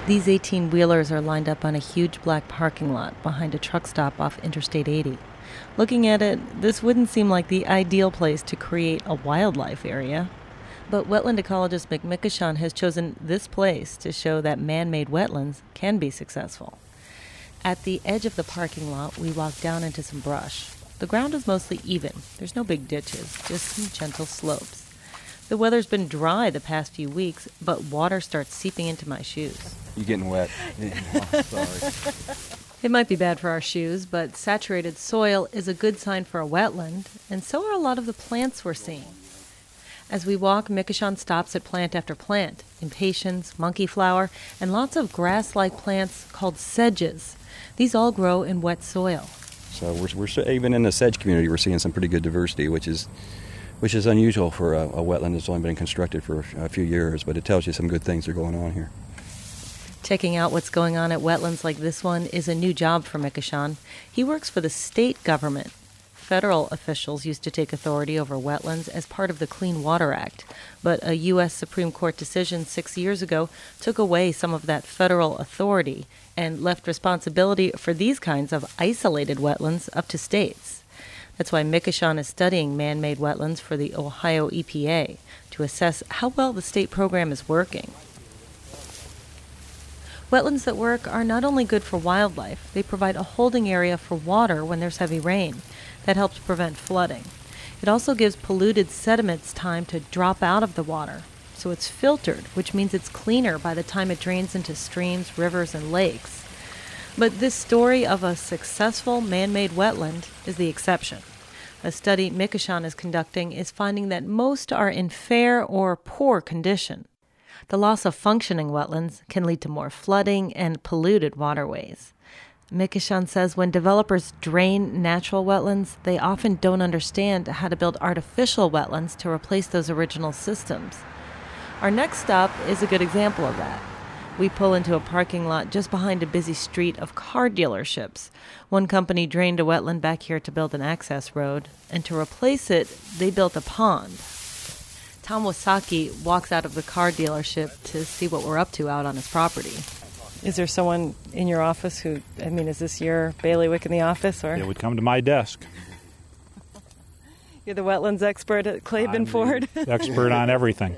These 18-wheelers are lined up on a huge black parking lot behind a truck stop off Interstate 80. Looking at it, this wouldn't seem like the ideal place to create a wildlife area. But wetland ecologist Mick Micashon has chosen this place to show that man-made wetlands can be successful. At the edge of the parking lot, we walk down into some brush. The ground is mostly even. There's no big ditches, just some gentle slopes. The weather's been dry the past few weeks, but water starts seeping into my shoes. You're getting wet. Oh, sorry. It might be bad for our shoes, but saturated soil is a good sign for a wetland, and so are a lot of the plants we're seeing. As we walk, Micashon stops at plant after plant: impatiens, monkeyflower, and lots of grass-like plants called sedges. These all grow in wet soil. So we're even in the sedge community, we're seeing some pretty good diversity, which is unusual for a wetland that's only been constructed for a few years, but it tells you some good things are going on here. Checking out what's going on at wetlands like this one is a new job for Micashon. He works for the state government. Federal officials used to take authority over wetlands as part of the Clean Water Act, but a U.S. Supreme Court decision 6 years ago took away some of that federal authority and left responsibility for these kinds of isolated wetlands up to states. That's why Micashon is studying man-made wetlands for the Ohio EPA to assess how well the state program is working. Wetlands that work are not only good for wildlife, they provide a holding area for water when there's heavy rain. That helps prevent flooding. It also gives polluted sediments time to drop out of the water, so it's filtered, which means it's cleaner by the time it drains into streams, rivers, and lakes. But this story of a successful man-made wetland is the exception. A study Micashon is conducting is finding that most are in fair or poor condition. The loss of functioning wetlands can lead to more flooding and polluted waterways. Micashon says when developers drain natural wetlands, they often don't understand how to build artificial wetlands to replace those original systems. Our next stop is a good example of that. We pull into a parking lot just behind a busy street of car dealerships. One company drained a wetland back here to build an access road, and to replace it, they built a pond. Tom Wasaki walks out of the car dealership to see what we're up to out on his property. Is there someone in your office is this your bailiwick in the office? Or It would come to my desk. You're the wetlands expert at Claiborne Ford? Expert on everything.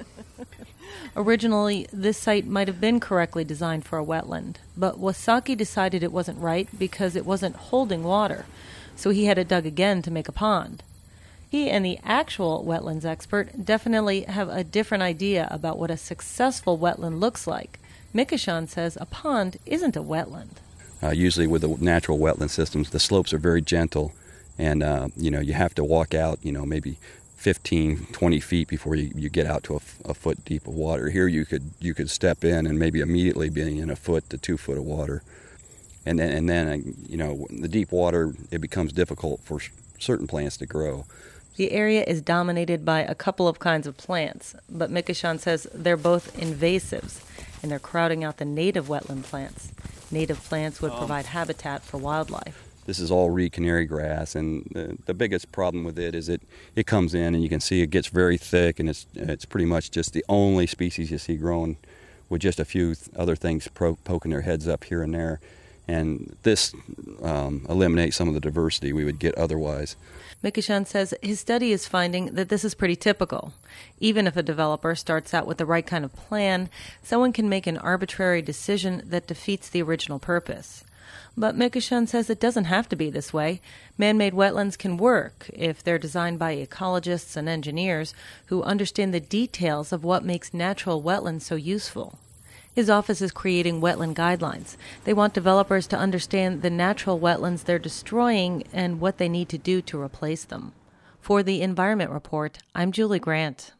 Originally, this site might have been correctly designed for a wetland, but Wasaki decided it wasn't right because it wasn't holding water, so he had it dug again to make a pond. He and the actual wetlands expert definitely have a different idea about what a successful wetland looks like. Micashon says a pond isn't a wetland. Usually with the natural wetland systems, the slopes are very gentle, and you have to walk out, maybe 15, 20 feet before you get out to a foot deep of water. Here you could step in and maybe immediately be in a foot to 2 foot of water. And then the deep water, it becomes difficult for certain plants to grow. The area is dominated by a couple of kinds of plants, but Micashon says they're both invasives, and they're crowding out the native wetland plants. Native plants would provide habitat for wildlife. This is all reed canary grass, and the biggest problem with it is it comes in, and you can see it gets very thick, and it's pretty much just the only species you see growing, with just a few other things poking their heads up here and there. And this eliminates some of the diversity we would get otherwise. Micashon says his study is finding that this is pretty typical. Even if a developer starts out with the right kind of plan, someone can make an arbitrary decision that defeats the original purpose. But Micashon says it doesn't have to be this way. Man-made wetlands can work if they're designed by ecologists and engineers who understand the details of what makes natural wetlands so useful. His office is creating wetland guidelines. They want developers to understand the natural wetlands they're destroying and what they need to do to replace them. For the Environment Report, I'm Julie Grant.